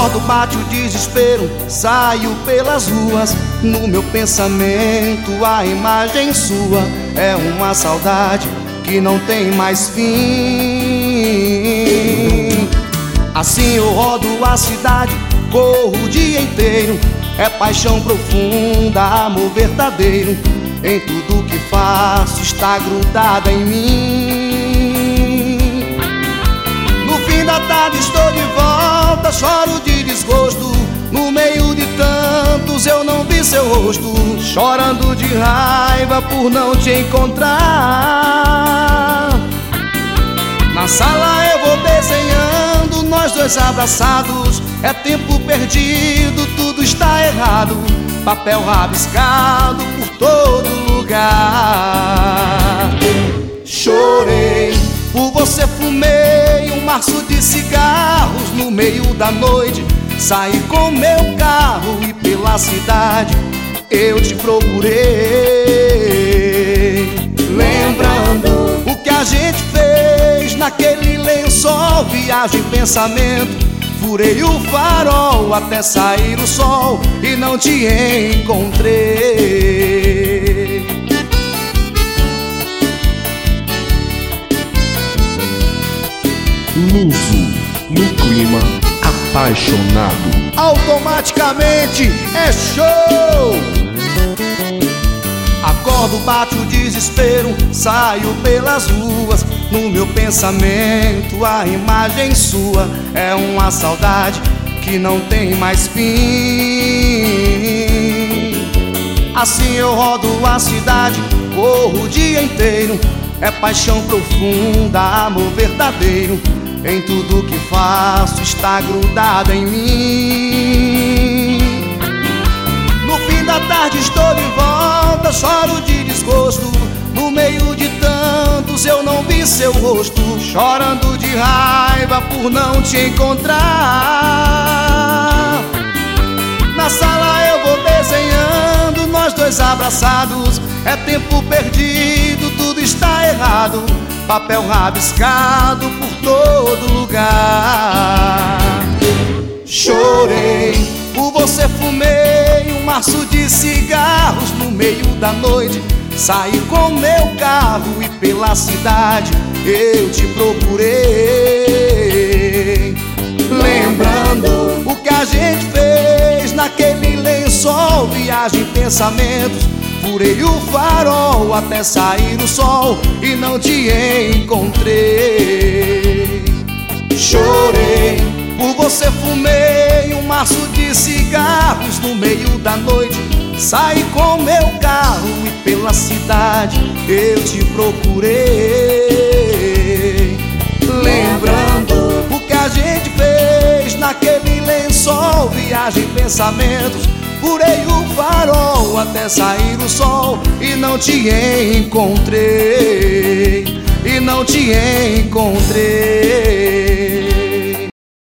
Acordo, bate o desespero, saio pelas ruas. No meu pensamento a imagem sua é uma saudade que não tem mais fim. Assim eu rodo a cidade, corro o dia inteiro. É paixão profunda, amor verdadeiro. Em tudo que faço está grudada em mim. No fim da tarde estou de volta, choro de desgosto. No meio de tantos eu não vi seu rosto, chorando de raiva por não te encontrar. Na sala eu vou desenhando, nós dois abraçados. É tempo perdido, tudo está errado. Papel rabiscado por todo lugar. Chorei, por você fumei um maço de cigarros no meio da noite. Saí com meu carro e pela cidade eu te procurei. Lembrando o que a gente fez naquele lençol, viagem em pensamento. Furei o farol até sair o sol e não te encontrei. Luso, no clima apaixonado. Automaticamente é show! Acordo, bate o desespero, saio pelas ruas. No meu pensamento a imagem sua é uma saudade que não tem mais fim. Assim eu rodo a cidade, corro o dia inteiro. É paixão profunda, amor verdadeiro. Em tudo que faço está grudado em mim. No fim da tarde estou de volta, choro de desgosto. No meio de tantos eu não vi seu rosto, chorando de raiva por não te encontrar. Na sala eu vou desenhando, nós dois abraçados. É tempo perdido, tudo está errado. Papel rabiscado por todo lugar. Chorei, por você fumei um maço de cigarros no meio da noite. Saí com meu carro e pela cidade eu te procurei. Lembrando o que a gente fez naquele lençol, viagem em pensamentos. Furei o farol até sair o sol e não te encontrei. Chorei, por você fumei um maço de cigarros no meio da noite. Saí com meu carro e pela cidade eu te procurei. Lembrando o que a gente fez naquele lençol, viagem em pensamentos. Furei o farol até sair o sol e não te encontrei. E não te encontrei.